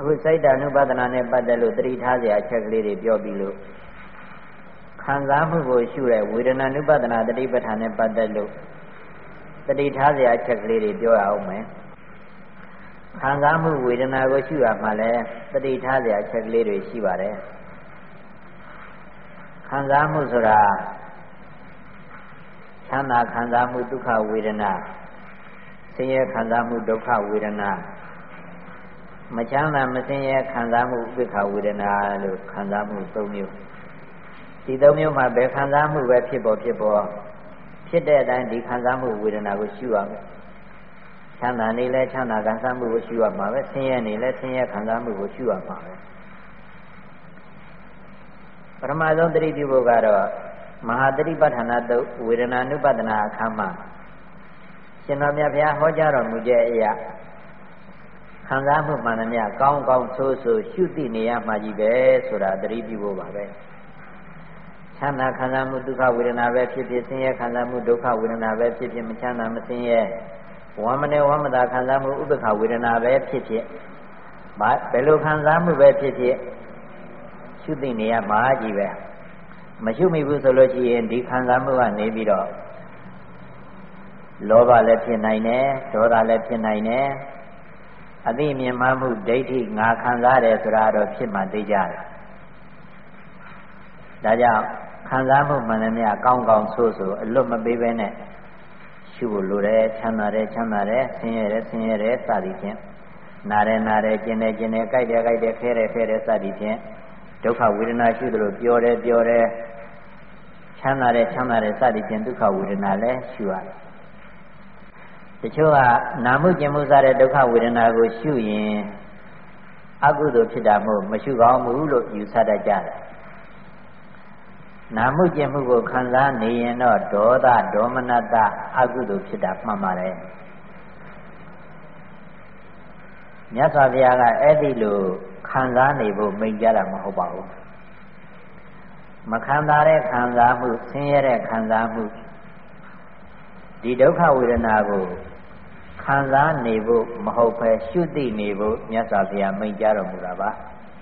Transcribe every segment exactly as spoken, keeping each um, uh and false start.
အခုစိတ်ဓာတ် ानु ပဒနာနဲ့ပတ်သက်လို့သတိထားစရာအချက်ကလေးတွေပြောပြီးလို့ခံစားမှုကိုရှုတဲ့ဝေဒနာ ानु ပဒနာတတိပဋ္ဌာန်နဲ့ပတ်သက်လို့သတိထားစရာအချက်ကလေးတွေပြောရအောင်မယ်ခံစားမှုဝေဒနာကိုရှုရမှာလဲသတိထားစရာအချက်ကလေးတွေရှိပါတယ်ခံစားမှုဆိုတာချမ်းသာခံစားမှုဒုက္ခဝေဒနာဆင်းရဲခံစားမှုဒုက္ခဝေဒနာမချမ်းသာမဆင်းရဲခံစားမှုဥပေက္ခဝေဒနာလို့ခံစားမှု၃မျိုးဒီ၃မျိုးမှာဘယ်ခံစားမှုပဲဖြစ်ပေါ်ဖြစ်ပေါ်ဖြစ်တဲ့အတိုင်းဒီခံစားမှုဝေဒနာကိုရှုရမယ်ချမ်းသာနေလဲချမ်းသာခံစားမှုကိုရှုရမှာပဲဆင်းရဲနေလဲဆင်းရဲခံစားမှုကိုရှုရမှာပဲပထမဆုံးသတိပြုဖို့ကတော့မဟာသတိပဋ္ဌာန်သုတ်ဝေဒနာ ानु ပဒနာအခန်းမှာရှင်တော်မြတ်ဘုရားဟောကြားတော်မူတဲ့အရာခံစားမှုမှန်သမျှကောင်းကောင်းဆိုးဆိုးရှုသိနေရမှာကြီးပဲဆိုတာသတိပြုဖို့ပါပဲချမ်းသာခံစားမှုဒုက္ခဝေဒနာပဲဖြစ်ဖြစ်ဆင်းရဲခံစားမှုဒုက္ခဝေဒနာပဲဖြစ်ဖြစ်မချမ်းသာမဆင်းရဲဝမ်းမနဲ့ဝမ်းမသာခံစားမှုဥပ္ပခဝေဒနာပဲဖြစ်ဖြစ်ဘယ်လိုခံစားမှုပဲဖြစ်ဖြစ်ရှုသိနေရမှာကြီးပဲမရှုမိဘူးဆိုလို့ရှိရင်ဒီခံစားမှုကနေပြီးတော့လောဘလည်းဖြစ်နိုင်တယ်ဒေါသလည်းဖြစ်နိုင်တယ်အသိမြင်မှမှုဒိဋ္ဌိငါခံစားတယ်ဆိုတာတော့ဖြစ်မှသိကြတယ်ဒါကြောင့်ခံစားမှုမှန်တယ်များကောင်းကောင်းဆိုးဆိုးအလွတ်မပေးဘဲနဲ့ရှုဖို့လိုတယ်ချမ်းသာတယ်ချမ်းသာတယ်ဆင်းရဲတယ်ဆင်းရဲတယ်စသည်ဖြင့်နာတယ်နာတယ်ကျင်တယ်ကျင်တယ်ကြိုက်တယ်ကြိုက်တယ်ခဲတယ်ခဲတယ်စသည်ဖြင့်ဒုက္ခဝေဒနာရှုသလိုပြောတယ်ပြောတယ်ချမ်းသာတယ်ချမ်းသာတယ်စသည်ဖြင့်ဒုက္ခဝေဒနာလည်းရှုရတယ်တချို့ကနာမှုကျင်မှုစတဲ့ဒုက္ခဝေဒနာကိုရှုရင်အကုသိုလ်ဖြစ်တာမို့မရှုကောင်းဘူးလို့ယူဆတတ်ကြတယ်နာမှုကျင်မှုကိုခံစားနေရင်တော့ဒေါသဒေါမနတအကုသိုလ်ဖြစ်တာမှန်ပါတယ်မြတ်စွာဘုရားကအဲ့ဒီလိုခံစားနေဖို့မိန့်ကြတာမဟုတ်ပါဘူးမခံစားတဲ့ခံစားမှုဆင်းရဲတဲ့ခံစားမှုဒီဒုက္ခဝေဒနာကိုခံစားနေဖို့မဟုတ်ပဲရှုသိနေဖို့မြတ်စွာဘုရားမိန့်ကြားတော်မူတာပါ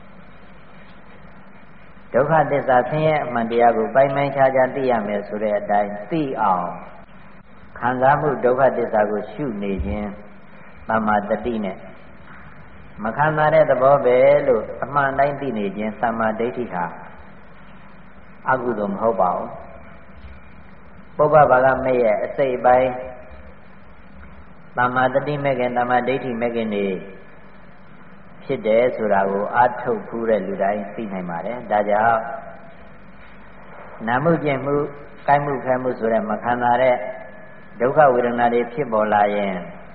ဒုက္ခသစ္စာဆင်းရဲအမှန်တရားကိုပိုင်ပိုင်ခြားခြားသိရမယ်ဆိုတဲ့အတိုင်းသိအောင်ခံစားမှုဒုက္ခသစ္စာကိုရှုနေခြင်းသမ္မာတတိနဲ့မခံစားတဲ့သဘောပဲလို့အမှန်တိုင်းသိနေခြင်းသမ္မာဒိဋ္ဌိဟာအကုသိုလ်မဟုတ်ပါဘူးပုဗ္ဗဘာဂမဲ့ရဲ့အစိတ်အပိုင်းသမ္မာတတိမဲ့ခင်သမ္မာဒိဋ္ဌိမဲ့ခင်နေဖြစ်တယ်ဆိုတာကိုအာထုတ်ဖူးတဲ့လူတိုင်းသိနိုင်ပါတယ်ဒါကြောင့်နာမှုကျင့်မှုကိုက်မှုခဲမှုဆိုတဲ့မခံစားတဲ့ဒုက္ခဝေဒနာတွေဖြစ်ပေါ်လာရင်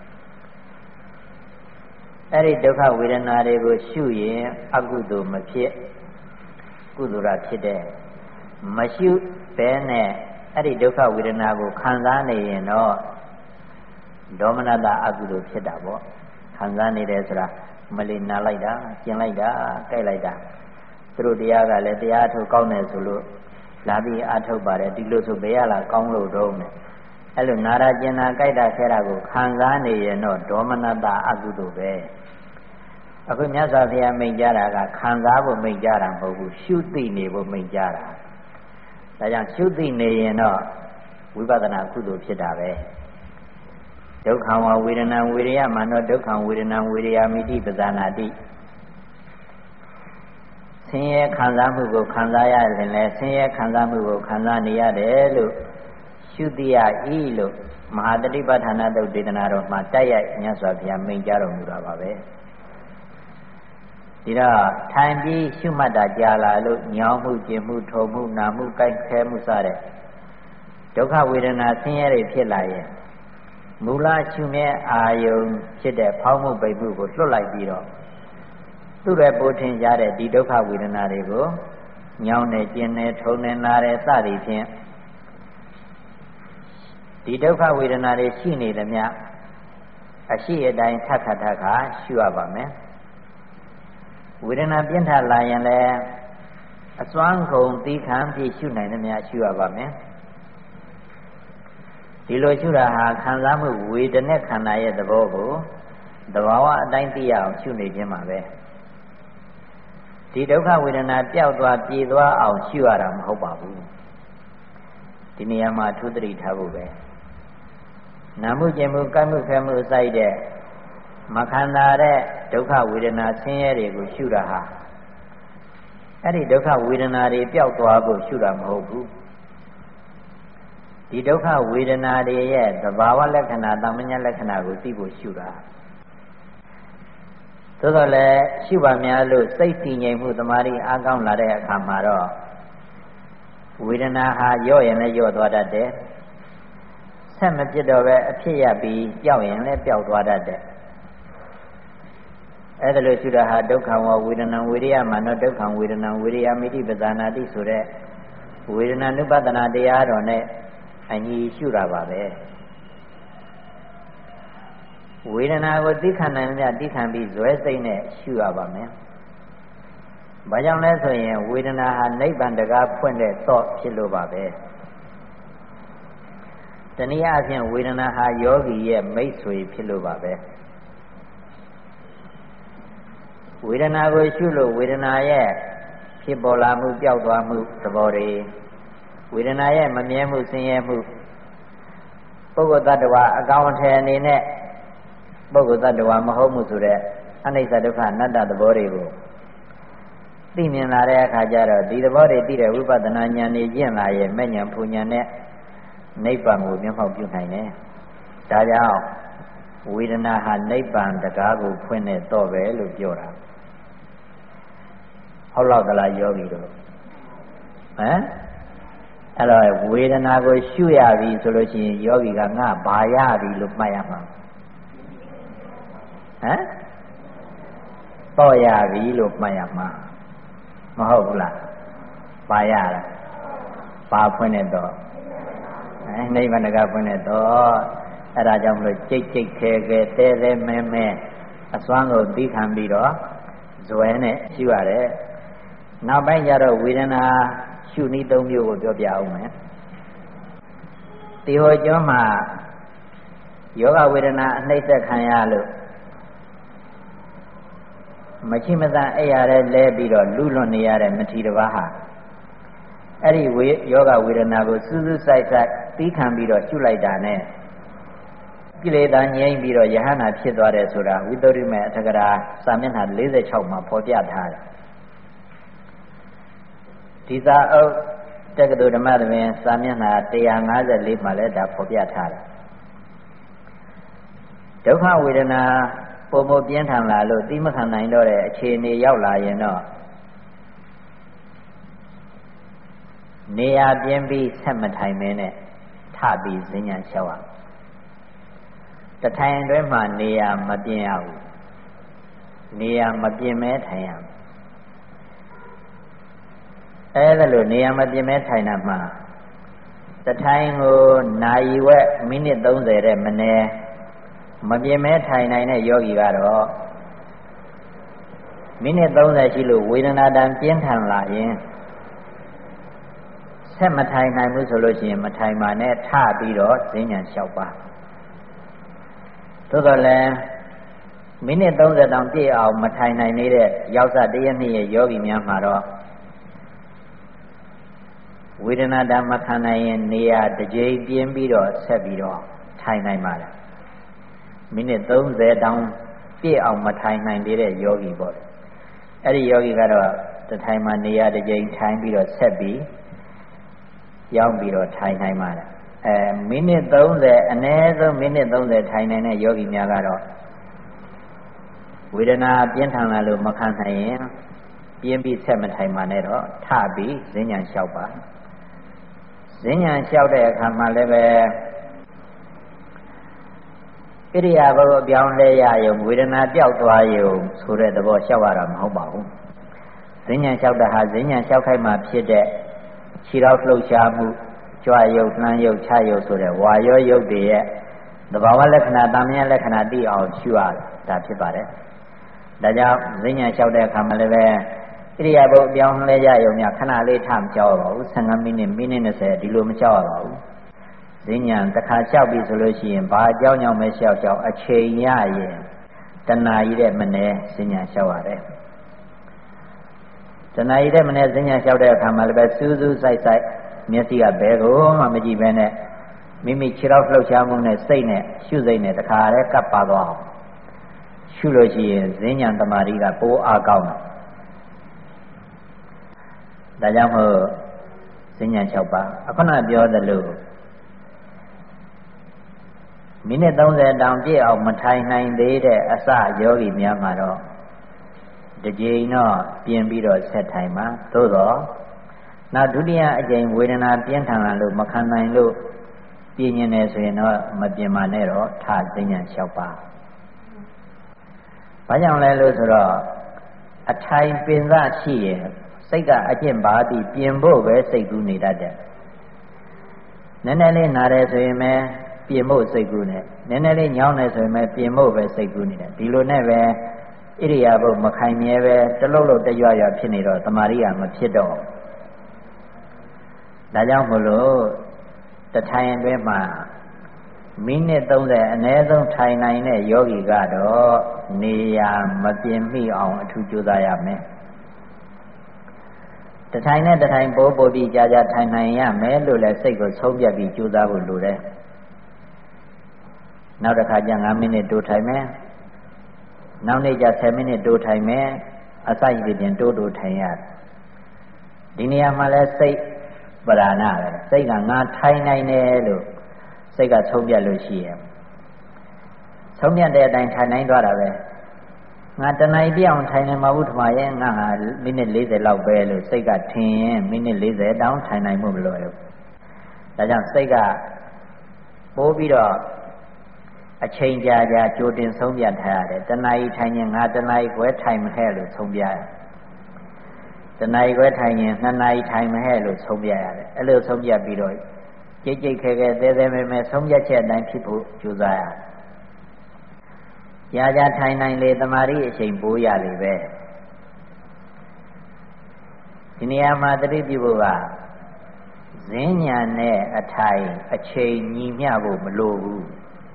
အဲ့ဒီဒုက္ခဝေဒနာတွေကိုရှုရင်အကုသိုလ်မဖြစ်ကုသိုလ်ရဖြစ်တယ်မရှုဘဲနဲ့အဲ့ဒီဒုက္ခဝေဒနာကိုခံစားနေရင်တော့ဒေါမနတအကုသိုလ်ဖြစ်တာပေါ့ခံစားနေတယ်ဆိုတာမလီနာလိုက်တာကျင်လိုက်တာကြိုက်လိုက်တာသူတို့တရားကလည်းတရားထုတ်ကောင်းတယ်ဆိုလို့လာပြီးအထုတ်ပါတယ်ဒီလိုဆိုဘယ်ရလားကောင်းလို့တော့နဲ့အဲ့လိုနာရကျင်နာကြိုက်တာခဲတာကိုခံစားနေရင်တော့ဒေါမနတအကုသိုလ်ပဲအခုမြတ်စွာဘုရားမိန့်ကြားတာကခံစားဖို့မိန့်ကြားတာမဟုတ်ဘူးရှုသိနေဖို့မိန့်ကြားတာဒါကြောင့်ရှုသိနေရင်တော့ဝိပဿနာကုသိုလ်ဖြစ်တာပဲဒုက္ခဝဝေဒနာဝေရယမနောဒုက္ခဝေဒနာဝေရယမိတိပဇာနာတိဆင်းရဲခံစားမှုကိုခံစားရရင်လည်းဆင်းရဲခံစားမှုကိုခံစားနေရတယ်လို့ရှုသိရ၏လို့မဟာတတိပဋ္ဌာနာသုတ်ဒေသနာတော်မှာတိုက်ရိုက်မြတ်စွာဘုရားမိန့်ကြားတော်မူတာပါပဲဒီတော့ထိုင်ပြီးရှုမှတ်တာကြာလာလို့ညောင်းမှုကျင်မှုထုံမှုနာမှုကြိုက်ခဲမှုစတဲ့ဒုက္ခဝေဒနာဆင်းရဲတွေဖြစ်လာရင်မူလရှုမြဲအာယုံဖြစ်တဲ့ဖောင်းမှုပိတ်မှုကိုလွတ်လိုက်ပြီးတော့သူ့ရဲ့ပိုးထင်ကြတဲ့ဒီဒုက္ခဝေဒနာတွေကိုညောင်းနေကျင်နေထုံနေနာတယ်စသည်ဖြင့်ဒီဒုက္ခဝေဒနာတွေရှိနေသမျှအရှိအတိုင်းထပ်ခါထပ်ခါရှုရပါမယ်ဝေဒနာပြင်းထန်လာရင်လည်းအစွမ်းကုန်သီးခံပြီးရှုနိုင်သမျှရှုရပါမယ်ဒီလိုရှုတာဟာခံစားမှုဝေဒနာခန္ဓာရဲ့သဘောကိုသဘာဝအတိုင်းသိရအောင်ရှုနေခြင်းပါပဲဒီဒုက္ခဝေဒနာပျောက်သွားပြေသွားအောင်ရှုရတာမဟုတ်ပါဘူးဒီနေရာမှာအထူးသတိထားဖို့ပဲနာမှုကျင်မှုကံမှုခဲမှုစိုက်တဲ့မခန္ဓာတဲ့ဒုက္ခဝေဒနာဆင်းရဲတွေကိုရှုတာဟာအဲ့ဒီဒုက္ခဝေဒနာတွေပျောက်သွားဖို့ရှုတာမဟုတ်ဘူးဒီဒုက္ခဝေဒနာတွေရဲ့သဘာဝလက္ခဏာတမညာလက္ခဏာကိုသိဖို့ရှုတာသို့တော်လည်းရှုပါများလို့စိတ်တည်ငြိမ်မှုတမာရီအားကောင်းလာတဲ့အခါမှာတော့ဝေဒနာဟာရော့ရင်လည်းရော့သွားတတ်တယ်ဆက်မပြစ်တော့ပဲအဖြစ်ရပြီးပျောက်ရင်လည်းပျောက်သွားတတ်တယ်အဲ့ဒါလို့ရှုတာဟာဒုက္ခဝဝေဒနာဝိရိယမာနောဒုက္ခဝေဒနာဝိရိယမိတိပဇာနာတိဆိုတဲ့ဝေဒနာနုပဒနာတရားတော်နဲ့အညီရှုတာပါပဲဝေဒနာကိုသိခံနိုင်မြသိခံပြီးဇွဲစိတ်နဲ့ရှုရပါမယ်။ဘာကြောင့်လဲဆိုရင်ဝေဒနာဟာနိဗ္ဗာန်တကားဖွင့်တဲ့သော့ဖြစ်လို့ပါပဲ။တနည်းအားဖြင့်ဝေဒနာဟာယောဂီရဲ့မိတ်ဆွေဖြစ်လို့ပါပဲ။ဝေဒနာကိုရှုလို့ဝေဒနာရဲ့ဖြစ်ပေါ်လာမှုပျောက်သွားမှုသဘောတွေဝေဒနာရဲ့မမြဲမှုဆင်းရဲမှုပုဂ္ဂိုလ်တ attva အကောင်အထည်အနေနဲ့ပုဂ္ဂိုလ်တ attva မဟုတ်မှုဆိုတဲ့အနိစ္စဒုက္ခအနတ္တသဘောတွေကိုသိမြင်လာတဲ့အခါကျတော့ဒီသဘောတွေသိတဲ့ဝိပဿနာဉာဏ်နဲ့ကျင့်လာရဲ့မဲ့ဉာဏ်ဖူဉာဏ်နဲ့နိဗ္ဗာန်ကိုမျက်မှောက်ပြုနိုင်တယ်။ဒါကြောင့်ဝေဒနာဟာနိဗ္ဗာန်တကားကိုဖွင့်တဲ့တော့ပဲလို့ပြောတာ။ဟုတ်လောက်သလားယောဂီတို့ဟမ်အဲ့တော့ဝေဒနာကိုရှုရပြီဆိုလို့ရှိရင်ယောဂီကငါဘာရပြီလို့မှတ်ရမှာဟမ်တော့ရပြီလို့မှတ်ရမှာမဟုတ်ဘူးလားဘာရလားဘာဖွင့်နေတော့အဲနိဗ္ဗာန်ကဖွင့်နေတော့အဲ့ဒါကြောင့်မလို့ကြိတ်ကြိတ်ခဲခဲတဲတဲမဲမဲအစွမ်းကိုသိခံပြီးတော့ဇွဲနဲ့ရှုရတယ်နောက်ပိုင်းကျတော့ဝေဒနာရှုနည်းသုံးမျိုးကိုပြောပြအောင်မယ်ဒီဟောကျောင်းမှာယောဂဝေဒနာအနှိမ့်သက်ခံရလို့မရှိမသာအဲ့ရတဲ့လဲပြီးတော့လူလွန်နေရတဲ့မထီတစ်ပါးဟာအဲ့ဒီဝေယောဂဝေဒနာကိုစူးစူးဆိုင်ဆိုင်သိခံပြီးတော့ရှုလိုက်တာနဲ့ကိလေသာငြိမ်းပြီးတော့ယဟနာဖြစ်သွားတယ်ဆိုတာဝိသုဒ္ဓိမေအထကရာစာမျက်နှာ၄၆မှာဖော်ပြထားတယ်ဒီစာအုပ်တက္ကသိုလ်ဓမ္မသဘင်စာမျက်နှာ၁၅၄မှာလည်းဒါဖော်ပြထားတယ်ဒုက္ခဝေဒနာပုံမပြင်းထန်လာလို့သိမခံနိုင်တော့တဲ့အခြေအနေရောက်လာရင်တော့နေရာပြင်းပြီးဆက်မထိုင်မင်းနဲ့ထပြီးဈဉ္ညာလျှောက်အောင်တထိုင်တွဲမှာနေရာမပြင်းရဘူးနေရာမပြင်းမဲထိုင်ရမယ်အဲဒါလို့နေရာမပြင်းမဲထိုင်တာမှာတထိုင်ကိုနာရီဝက်မိနစ်၃၀တဲ့မနေ့မပြင်းမဲထိုင်နိုင်တဲ့ယောဂီကတော့မိနစ်၃၀ရှိလို့ဝေဒနာတံပြင်းထန်လာရင်ဆက်မထိုင်နိုင်ဘူးဆိုလို့ရှိရင်မထိုင်ပါနဲ့ထပြီးတော့ဈဉ္ညာလျှောက်ပါသို့တော်လည်းမိနစ်၃၀တောင်ပြည့်အောင်မထိုင်နိုင်နေတဲ့ရောက်စတရက်နှစ်ရဲ့ယောဂီများမှာတော့ဝေဒနာတံမခံနိုင်ရင်နေရာတစ်ကြိမ်ပြင်းပြီးတော့ဆက်ပြီးတော့ထိုင်နိုင်ပါလားမိနစ်၃၀တောင်ပြည့်အောင်မထိုင်နိုင်သေးတဲ့ယောဂီပေါ့အဲ့ဒီယောဂီကတော့တထိုင်မှာနေရာတစ်ကြိမ်ထိုင်ပြီးတော့ဆက်ပြီးရောက်ပြီးတော့ထိုင်နိုင်ပါလားအဲမိနစ်၃၀အနည်းဆုံးမိနစ်၃၀ထိုင်နိုင်တဲ့ယောဂီများကတော့ဝေဒနာပြင်းထန်လာလို့မခံနိုင်ရင်ပြင်းပြီးဆက်မထိုင်ပါနဲ့တော့ထပြီးဈဉ္ညာလျှောက်ပါဈဉ္ညာလျှောက်တဲ့အခါမှာလည်းပဲဣရိယာပုအပြောင်းလဲရယုံဝေဒနာပျောက်သွားယုံဆိုတဲ့သဘောလျှောက်ရတာမဟုတ်ပါဘူးဈဉ္ညာလျှောက်တာဟာဈဉ္ညာလျှောက်ခိုက်မှဖြစ်တဲ့ခြေတော်လှုပ်ရှားမှုကြွယုတ်နှမ်းယုတ်ချယုတ်ဆိုတဲ့ဝါရောယုတ်တွေရဲ့သဘာဝလက္ခဏာတာမညာလက္ခဏာသိအောင်ရှုရတာဖြစ်ပါတယ်ဒါကြောင့်ဈဉ္ညာလျှောက်တဲ့အခါမှာလည်းပဲဣရိယာပုအပြောင်းလဲရယုံများခဏလေးထမကြောက်ပါဘူး၁၅မိနစ်မိနစ်၂၀ဒီလိုမကြောက်ရပါဘူးဈဉ္ညာတစ်ခါလျှောက်ပြီဆိုလို့ရှိရင်ဘာအကြောင်းကြောင့်ပဲလျှောက်လျှောက်အချိန်ရရင်တဏှာကြီးတဲ့မနေ့ဈဉ္ညာလျှောက်ရတယ်တဏှာကြီးတဲ့မနဲ့ဈဉ္ညာလျှောက်တဲ့အခါမှာလည်းပဲစူးစူးဆိုင်ဆိုင်မျက်စိကဘဲကိုမှမကြည့်ပဲနဲ့မိမိခြေထောက်လှုပ်ရှားမှုနဲ့စိတ်နဲ့ရှုစိတ်နဲ့တခါတည်းကပ်ပါသွားအောင်ရှုလို့ရှိရင်ဈဉ္ညာတမာတိကပိုးအားကောင်းတယ်ဒါကြောင့်မို့ဈဉ္ညာ၆ပါးအခုနပြောသလိုမိနစ်သုံးဆယ်တောင်ပြည့်အောင်မထိုင်နိုင်သေးတဲ့အစယောဂီများမှာတော့ဒီကြိမ်တော့ပြင်ပြီးတော့ဆက်ထိုင်ပါသို့တော့နောက်ဒုတိယအကြိမ်ဝေဒနာပြင်းထန်လာလို့မခံနိုင်လို့ပြင်းနေတယ်ဆိုရင်တော့မပြင်ပါနဲ့တော့ထဈဉ္ညာ၆ပါးဘာကြောင့်လဲလို့ဆိုတော့အထိုင်ပင်စရှိရင်စိတ်ကအကျင့်ပါပြီးပြင်ဖို့ပဲစိတ်ကူးနေတတ်တယ်နည်းနည်းလေးနားတယ်ဆိုရင်ပဲပြင်ဖို့စိတ်ကူးနေနည်းနည်းလေးညောင်းတယ်ဆိုရင်ပဲပြင်ဖို့ပဲစိတ်ကူးနေတယ်ဒီလိုနဲ့ပဲဣရိယာပုမခိုင်မြဲပဲတလုံးလုံးတရွရွဖြစ်နေတော့တမာရိယာမဖြစ်တော့ဒါကြောင့်မလို့တထိုင်အတွင်းမှာမိနစ်သုံးဆယ်အနည်းဆုံးထိုင်နိုင်တဲ့ယောဂီကတော့နေရာမပြင်မိအောင်အထူးကြိုးစားရမယ်တထိုင်နဲ့တထိုင်ပိုးပိုးပြီးကြာကြာထိုင်နိုင်ရမယ်လို့လည်းစိတ်ကိုဆုံးဖြတ်ပြီးကြိုးစားဖို့လိုတယ်နောက်တစ်ခါကျ၅မိနစ်တိုးထိုင်မယ်နောက်နေ့ကျဆယ်မိနစ်တိုးထိုင်မယ်အစရှိတဲ့တိုးတိုးထိုင်ရတယ်ဒီနေရာမှာလဲစိတ်ပဓာနာပဲစိတ်ကငါထိုင်နိုင်တယ်လို့စိတ်ကဆုံးဖြတ်လို့ရှိရင်ဆုံးဖြတ်တဲ့အတိုင်းထိုင်နိုင်သွားတာပဲငါတဏှာပြအောင်ထိုင်နေမှာဘူးထမရဲ့ငါဟာမိနစ်၄၀လောက်ပဲလို့စိတ်ကထင်ရင်မိနစ်၄၀တောင်ထိုင်နိုင်မှုမလိုဘူးဒါကြောင့်စိတ်ကပိုးပြီးတော့အချိန်ကြာကြာကြိုတင်ဆုံးဖြတ်ထားရတယ်တဏှာကြီးထိုင်ရင်ငါတဏှာကြီးခွဲထိုင်မခဲ့လို့ဆုံးဖြတ်ရတယ်တဏှာကြီးခွဲထိုင်ရင်နှစ်နာရီထိုင်မခဲ့လို့ဆုံးဖြတ်ရတယ်အဲ့လိုဆုံးဖြတ်ပြီးတော့ကြိတ်ကြိတ်ခဲခဲသေးသေးမဲမဲဆုံးဖြတ်ချက်အတိုင်းဖြစ်ဖို့ကြိုးစားရတယ်ကြာကြာထိုင်နိုင်လေတမာရီအချိန်ပိုးရလေပဲဒီနေရာမှာတတိပြုဖို့ကဈဉ္ညာနဲ့အထိုင်အချိန်ညီမျှဖို့မလိုဘူး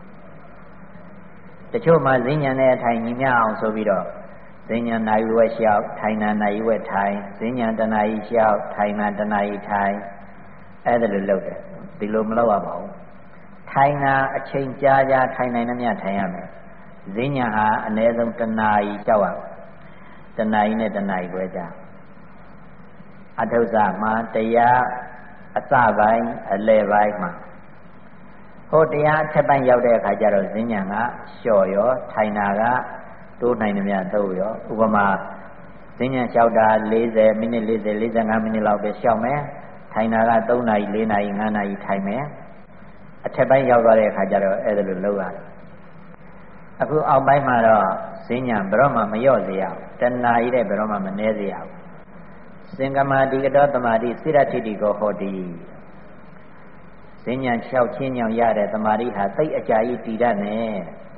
တချို့မှာဈဉ္ညာနဲ့အထိုင်ညီမျှအောင်ဆိုပြီးတော့ဈဉ္ညာနာယူဝက်လျှောက်ထိုင်နာနာယူဝက်ထိုင်ဈဉ္ညာတနာရီလျှောက်ထိုင်နာတနာရီထိုင်အဲ့ဒါလိုလုပ်တယ်ဒီလိုမလုပ်ရပါဘူးထိုင်နာအချိန်ကြာကြာထိုင်နိုင်သမျှထိုင်ရမယ်ဈဉ္ညာဟာအနည်းဆုံးတနာရီကြောက်ရတနာရီနဲ့တနာရီပဲကြာအထုဇမှာတရားအစပိုင်းအလယ်ပိုင်းမှာဟိုတရားအထက်ပိုင်းရောက်တဲ့အခါကျတော့ဈဉ္ညာကလျှော့ရောထိုင်နာကတိုးနိုင်သမျှတိုးရောဥပမာဈဉ္ညာလျှောက်တာ၄၀မိနစ်၄၀ ၄၅မိနစ်လောက်ပဲလျှောက်မယ်ထိုင်နာက၃နာရီ၄နာရီ၅နာရီထိုင်မယ်အထက်ပိုင်းရောက်သွားတဲ့အခါကျတော့အဲ့ဒါလိုလုပ်ရတယ်အခုအောက်ပိုင်းမှာတော့ဈဉ္ညာဘယ်တော့မှမလျော့စေရဘူးတဏှာကြီးတဲ့ဘယ်တော့မှမနည်းစေရဘူးစင်္ကမာတိကတောတမာတိစိရထိတိကိုဟောတိဈဉ္ညာလျှောက်ချင်းညောင်ရတဲ့တမာတိဟာသိအကြာကြီးတည်တတ်နေ